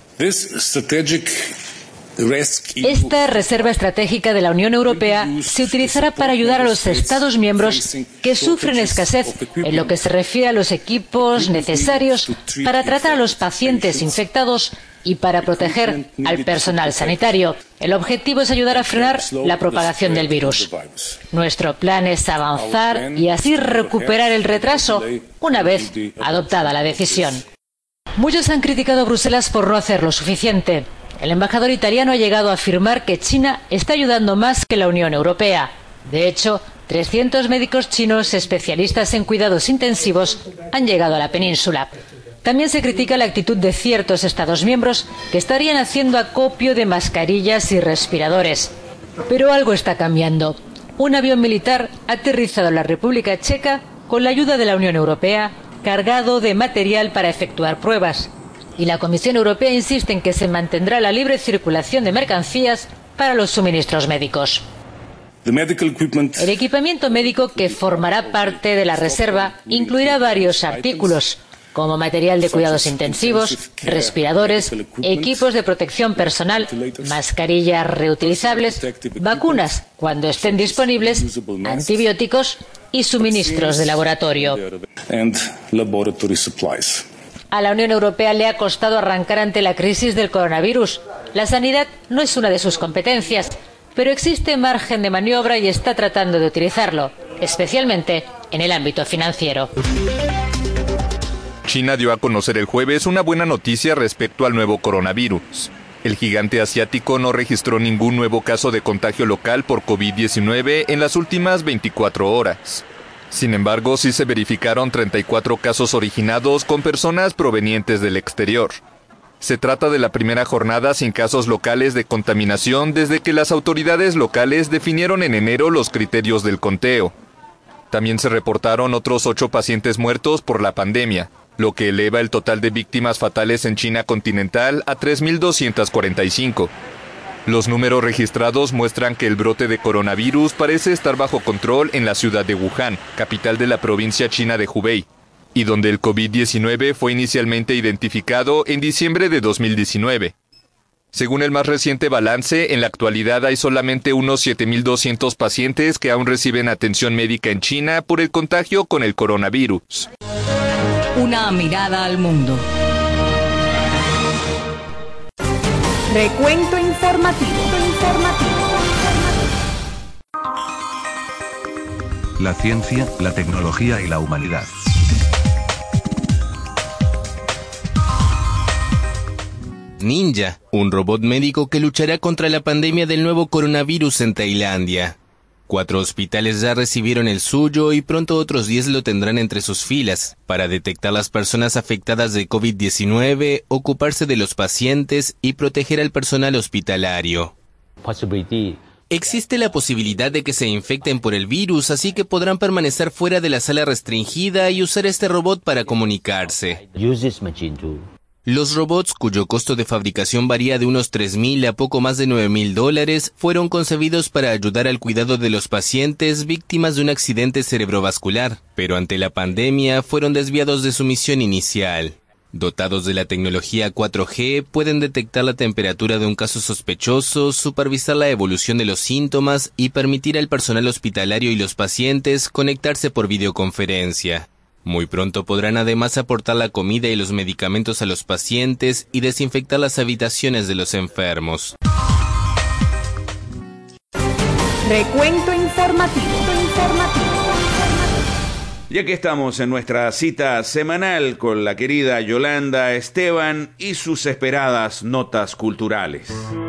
Esta reserva estratégica de la Unión Europea se utilizará para ayudar a los Estados miembros que sufren escasez en lo que se refiere a los equipos necesarios para tratar a los pacientes infectados y para proteger al personal sanitario. El objetivo es ayudar a frenar la propagación del virus. Nuestro plan es avanzar y así recuperar el retraso una vez adoptada la decisión. Muchos han criticado a Bruselas por no hacer lo suficiente. El embajador italiano ha llegado a afirmar que China está ayudando más que la Unión Europea. De hecho, trescientos médicos chinos especialistas en cuidados intensivos han llegado a la península. También se critica la actitud de ciertos Estados miembros que estarían haciendo acopio de mascarillas y respiradores. Pero algo está cambiando. Un avión militar ha aterrizado en la República Checa con la ayuda de la Unión Europea, cargado de material para efectuar pruebas. Y la Comisión Europea insiste en que se mantendrá la libre circulación de mercancías para los suministros médicos. El equipamiento médico que formará parte de la reserva incluirá varios artículos, como material de cuidados intensivos, respiradores, equipos de protección personal, mascarillas reutilizables, vacunas cuando estén disponibles, antibióticos y suministros de laboratorio. A la Unión Europea le ha costado arrancar ante la crisis del coronavirus. La sanidad no es una de sus competencias, pero existe margen de maniobra y está tratando de utilizarlo, especialmente en el ámbito financiero. China dio a conocer el jueves una buena noticia respecto al nuevo coronavirus. El gigante asiático no registró ningún nuevo caso de contagio local por COVID diecinueve en las últimas veinticuatro horas. Sin embargo, sí se verificaron treinta y cuatro casos originados con personas provenientes del exterior. Se trata de la primera jornada sin casos locales de contaminación desde que las autoridades locales definieron en enero los criterios del conteo. También se reportaron otros ocho pacientes muertos por la pandemia, lo que eleva el total de víctimas fatales en China continental a tres mil doscientos cuarenta y cinco. Los números registrados muestran que el brote de coronavirus parece estar bajo control en la ciudad de Wuhan, capital de la provincia china de Hubei, y donde el COVID diecinueve fue inicialmente identificado en diciembre de dos mil diecinueve. Según el más reciente balance, en la actualidad hay solamente unos siete mil doscientos pacientes que aún reciben atención médica en China por el contagio con el coronavirus. Una mirada al mundo. Recuento informativo. informativo. La ciencia, la tecnología y la humanidad. Ninja, un robot médico que luchará contra la pandemia del nuevo coronavirus en Tailandia. Cuatro hospitales ya recibieron el suyo y pronto otros diez lo tendrán entre sus filas para detectar las personas afectadas de COVID diecinueve, ocuparse de los pacientes y proteger al personal hospitalario. Existe la posibilidad de que se infecten por el virus, así que podrán permanecer fuera de la sala restringida y usar este robot para comunicarse. Los robots, cuyo costo de fabricación varía de unos tres mil a poco más de nueve mil dólares, fueron concebidos para ayudar al cuidado de los pacientes víctimas de un accidente cerebrovascular, pero ante la pandemia fueron desviados de su misión inicial. Dotados de la tecnología cuatro G, pueden detectar la temperatura de un caso sospechoso, supervisar la evolución de los síntomas y permitir al personal hospitalario y los pacientes conectarse por videoconferencia. Muy pronto podrán además aportar la comida y los medicamentos a los pacientes y desinfectar las habitaciones de los enfermos. Recuento informativo. informativo. Ya que estamos en nuestra cita semanal con la querida Yolanda Esteban y sus esperadas notas culturales.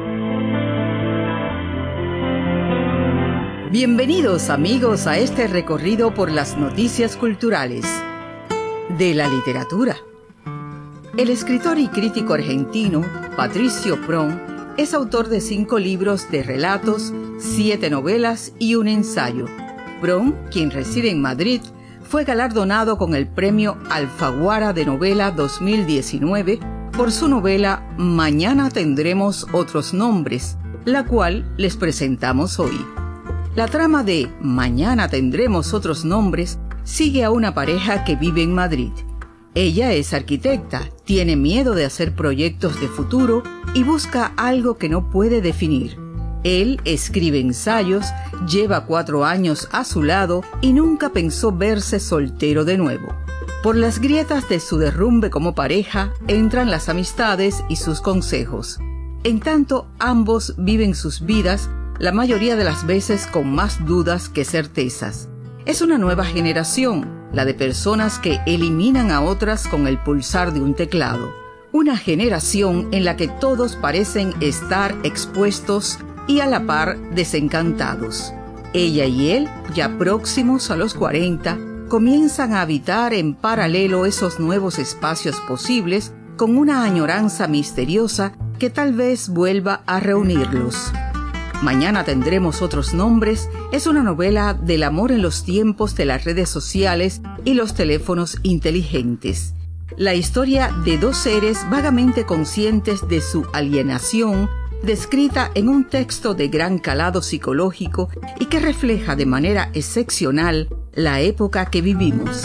Bienvenidos amigos a este recorrido por las noticias culturales de la literatura. El escritor y crítico argentino Patricio Prón es autor de cinco libros de relatos, siete novelas y un ensayo. Prón, quien reside en Madrid, fue galardonado con el premio Alfaguara de Novela dos mil diecinueve por su novela Mañana tendremos otros nombres, la cual les presentamos hoy. La trama de Mañana tendremos otros nombres sigue a una pareja que vive en Madrid. Ella es arquitecta, tiene miedo de hacer proyectos de futuro y busca algo que no puede definir. Él escribe ensayos, lleva cuatro años a su lado y nunca pensó verse soltero de nuevo. Por las grietas de su derrumbe como pareja entran las amistades y sus consejos. En tanto, ambos viven sus vidas la mayoría de las veces con más dudas que certezas. Es una nueva generación, la de personas que eliminan a otras con el pulsar de un teclado. Una generación en la que todos parecen estar expuestos y a la par desencantados. Ella y él, ya próximos a los cuarenta, comienzan a habitar en paralelo esos nuevos espacios posibles con una añoranza misteriosa que tal vez vuelva a reunirlos. Mañana tendremos otros nombres es una novela del amor en los tiempos de las redes sociales y los teléfonos inteligentes. La historia de dos seres vagamente conscientes de su alienación, descrita en un texto de gran calado psicológico y que refleja de manera excepcional la época que vivimos.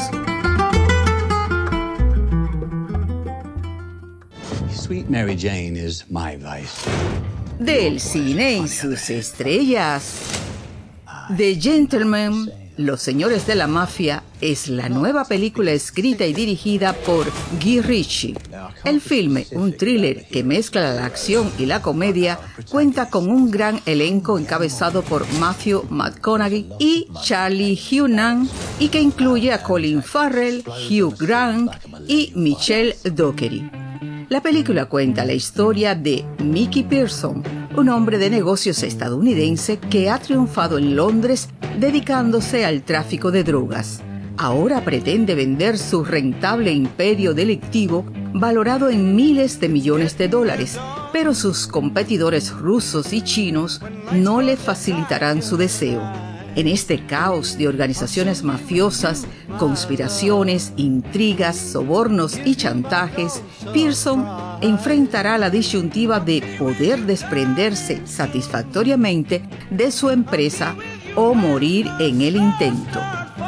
Sweet Mary Jane is my vice. Del cine y sus estrellas. The Gentlemen, Los Señores de la Mafia, es la nueva película escrita y dirigida por Guy Ritchie. El filme, un thriller que mezcla la acción y la comedia, cuenta con un gran elenco encabezado por Matthew McConaughey y Charlie Hunnam y que incluye a Colin Farrell, Hugh Grant y Michelle Dockery. La película cuenta la historia de Mickey Pearson, un hombre de negocios estadounidense que ha triunfado en Londres dedicándose al tráfico de drogas. Ahora pretende vender su rentable imperio delictivo valorado en miles de millones de dólares, pero sus competidores rusos y chinos no le facilitarán su deseo. En este caos de organizaciones mafiosas, conspiraciones, intrigas, sobornos y chantajes, Pearson enfrentará la disyuntiva de poder desprenderse satisfactoriamente de su empresa o morir en el intento.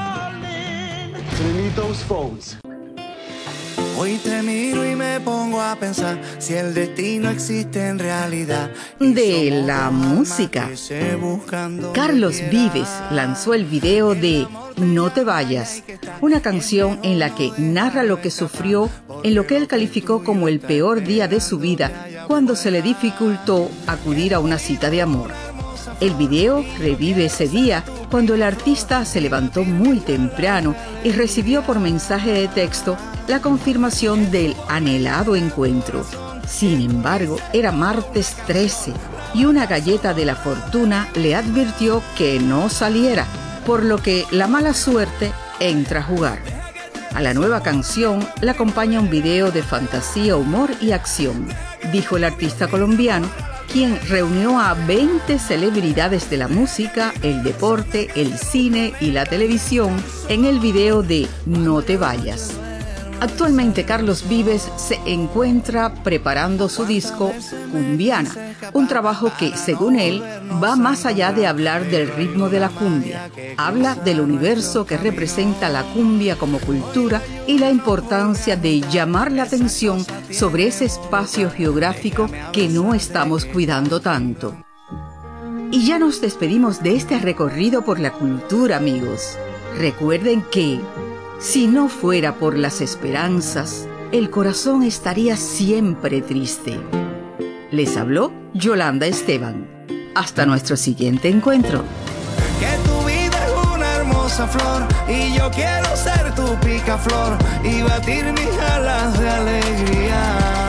Hoy te miro y me pongo a pensar si el destino existe en realidad. De la música. Carlos Vives lanzó el video de No te vayas, una canción en la que narra lo que sufrió en lo que él calificó como el peor día de su vida cuando se le dificultó acudir a una cita de amor. El video revive ese día cuando el artista se levantó muy temprano y recibió por mensaje de texto la confirmación del anhelado encuentro. Sin embargo, era martes trece y una galleta de la fortuna le advirtió que no saliera, por lo que la mala suerte entra a jugar. A la nueva canción le acompaña un video de fantasía, humor y acción, dijo el artista colombiano, quien reunió a veinte celebridades de la música, el deporte, el cine y la televisión en el video de No te vayas. Actualmente Carlos Vives se encuentra preparando su disco Cumbiana, un trabajo que, según él, va más allá de hablar del ritmo de la cumbia. Habla del universo que representa la cumbia como cultura y la importancia de llamar la atención sobre ese espacio geográfico que no estamos cuidando tanto. Y ya nos despedimos de este recorrido por la cultura, amigos. Recuerden que si no fuera por las esperanzas, el corazón estaría siempre triste. Les habló Yolanda Esteban. Hasta nuestro siguiente encuentro. Que tu vida es una hermosa flor y yo quiero ser tu picaflor y batir mis alas de alegría.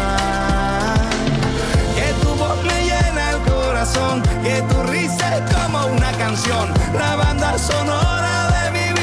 Que tu voz me llena el corazón, que tu risa es como una canción, la banda sonora de mi vida.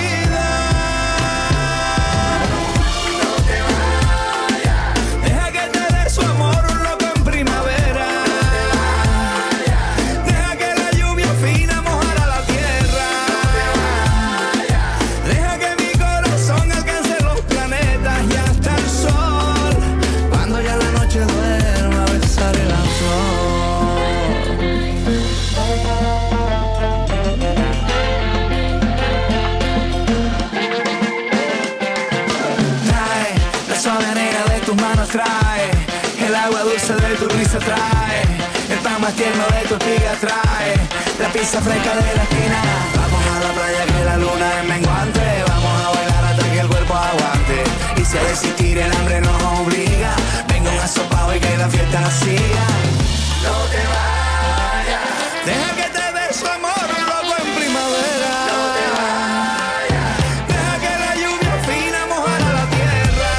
Trae el agua dulce de tu risa, trae el pan más tierno de tu espiga, trae la pizza fresca de la esquina. Vamos a la playa que la luna es menguante, vamos a bailar hasta que el cuerpo aguante. Y si a desistir el hambre nos obliga, venga un asopado y que la fiesta siga. No te vayas, deja que te dé su amor loco en primavera. No te vayas, deja que la lluvia fina mojara la tierra.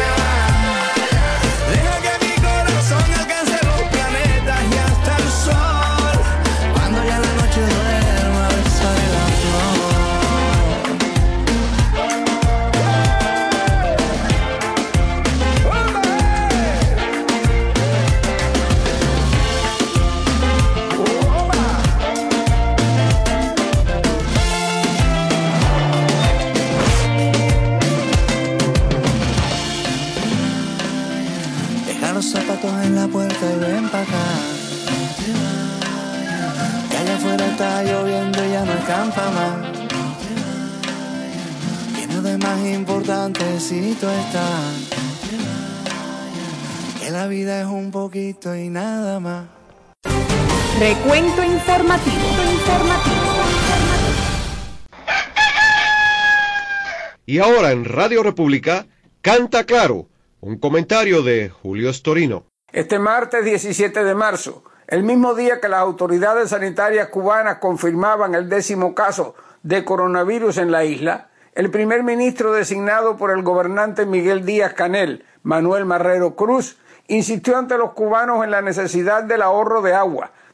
En la puerta y ven pa' acá. Que allá afuera está lloviendo y ya no escampa más. Que no de más importante si tú estás. Que la vida es un poquito y nada más. Recuento informativo. informativo. Y ahora en Radio República, Canta Claro, un comentario de Julio Storino. Este martes diecisiete de marzo, el mismo día que las autoridades sanitarias cubanas confirmaban el décimo caso de coronavirus en la isla, el primer ministro designado por el gobernante Miguel Díaz-Canel, Manuel Marrero Cruz, insistió ante los cubanos en la necesidad del ahorro de agua,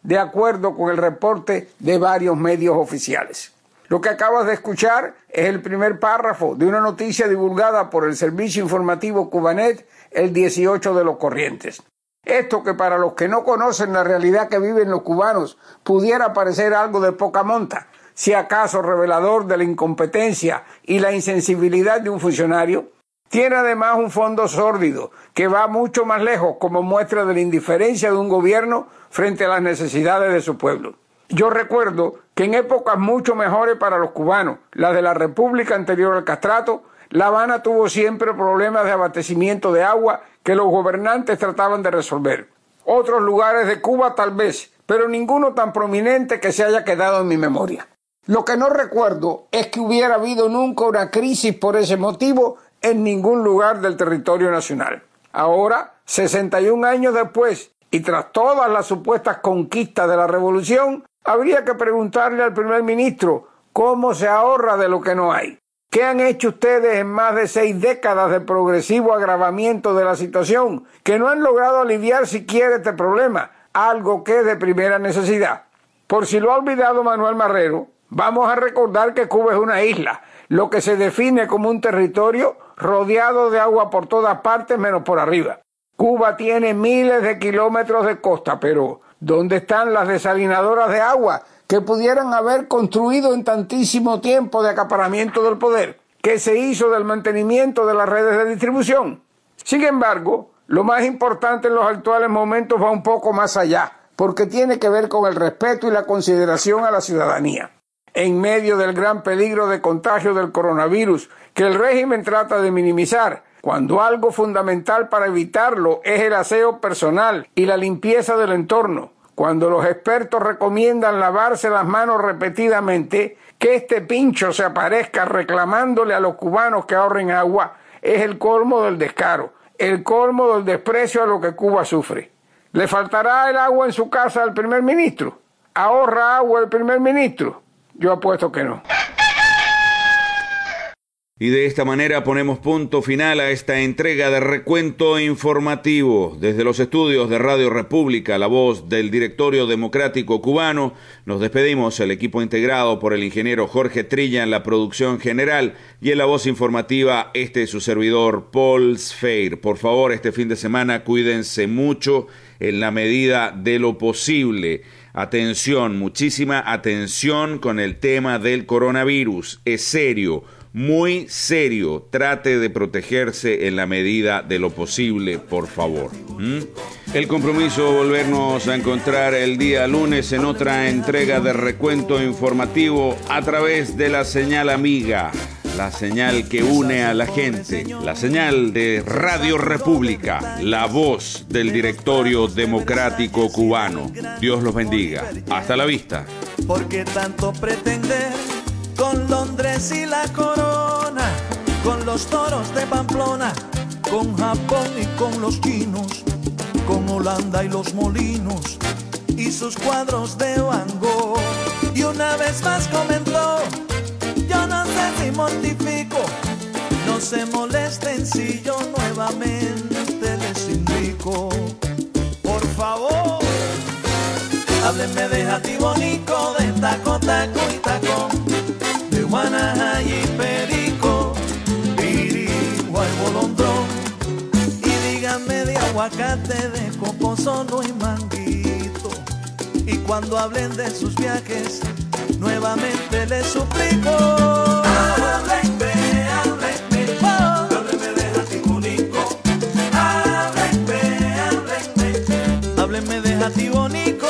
de acuerdo con el reporte de varios medios oficiales. Lo que acabas de escuchar es el primer párrafo de una noticia divulgada por el servicio informativo Cubanet el dieciocho de los corrientes. Esto, que para los que no conocen la realidad que viven los cubanos pudiera parecer algo de poca monta, si acaso revelador de la incompetencia y la insensibilidad de un funcionario, tiene además un fondo sórdido que va mucho más lejos como muestra de la indiferencia de un gobierno frente a las necesidades de su pueblo. Yo recuerdo que en épocas mucho mejores para los cubanos, las de la República anterior al castrato, La Habana tuvo siempre problemas de abastecimiento de agua que los gobernantes trataban de resolver. Otros lugares de Cuba tal vez, pero ninguno tan prominente que se haya quedado en mi memoria. Lo que no recuerdo es que hubiera habido nunca una crisis por ese motivo en ningún lugar del territorio nacional. Ahora, sesenta y un años después, y tras todas las supuestas conquistas de la revolución, habría que preguntarle al primer ministro cómo se ahorra de lo que no hay. ¿Qué han hecho ustedes en más de seis décadas de progresivo agravamiento de la situación, que no han logrado aliviar siquiera este problema, algo que es de primera necesidad? Por si lo ha olvidado Manuel Marrero, vamos a recordar que Cuba es una isla, lo que se define como un territorio rodeado de agua por todas partes menos por arriba. Cuba tiene miles de kilómetros de costa, pero ¿dónde están las desalinadoras de agua que pudieran haber construido en tantísimo tiempo de acaparamiento del poder? ¿Qué se hizo del mantenimiento de las redes de distribución? Sin embargo, lo más importante en los actuales momentos va un poco más allá, porque tiene que ver con el respeto y la consideración a la ciudadanía. En medio del gran peligro de contagio del coronavirus, que el régimen trata de minimizar, cuando algo fundamental para evitarlo es el aseo personal y la limpieza del entorno, cuando los expertos recomiendan lavarse las manos repetidamente, que este pincho se aparezca reclamándole a los cubanos que ahorren agua, es el colmo del descaro, el colmo del desprecio a lo que Cuba sufre. ¿Le faltará el agua en su casa al primer ministro? ¿Ahorra agua el primer ministro? Yo apuesto que no. Y de esta manera ponemos punto final a esta entrega de recuento informativo. Desde los estudios de Radio República, la voz del Directorio Democrático Cubano, nos despedimos, el equipo integrado por el ingeniero Jorge Trilla en la producción general y en la voz informativa, este es su servidor, Paul Sfeir. Por favor, este fin de semana cuídense mucho en la medida de lo posible. Atención, muchísima atención con el tema del coronavirus. Es serio. Muy serio, trate de protegerse en la medida de lo posible, por favor. ¿Mm? El compromiso de volvernos a encontrar el día lunes en otra entrega de recuento informativo a través de la señal amiga, la señal que une a la gente, la señal de Radio República, la voz del Directorio Democrático Cubano. Dios los bendiga. Hasta la vista. ¿Por qué tanto pretender? Con Londres y la corona, con los toros de Pamplona, con Japón y con los chinos, con Holanda y los molinos, y sus cuadros de Van Gogh. Y una vez más comentó, yo no sé si mortifico, no se molesten si yo nuevamente les indico. Por favor, háblenme de Jatibonico, de taco, taco y tacón, de Guanaja y Perico, Pirigua y Bolondrón, y díganme de aguacate, de coco solo y manguito. Y cuando hablen de sus viajes, nuevamente les suplico, háblenme, háblenme, oh, háblenme de Jatibonico, háblenme, háblenme, háblenme de Jatibonico.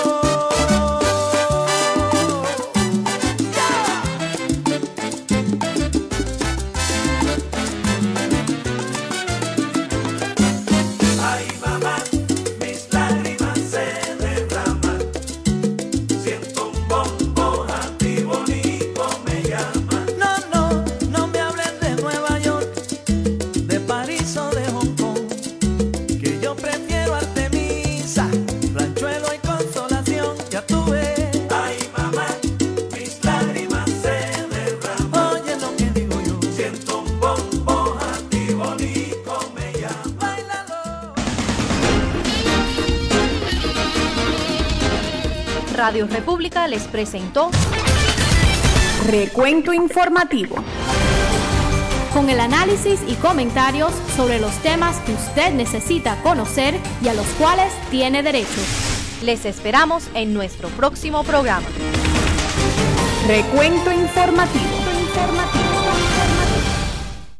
No, no, no me Radio República les presentó Recuento Informativo, con el análisis y comentarios sobre los temas que usted necesita conocer y a los cuales tiene derecho. Les esperamos en nuestro próximo programa. Recuento Informativo. Informativo.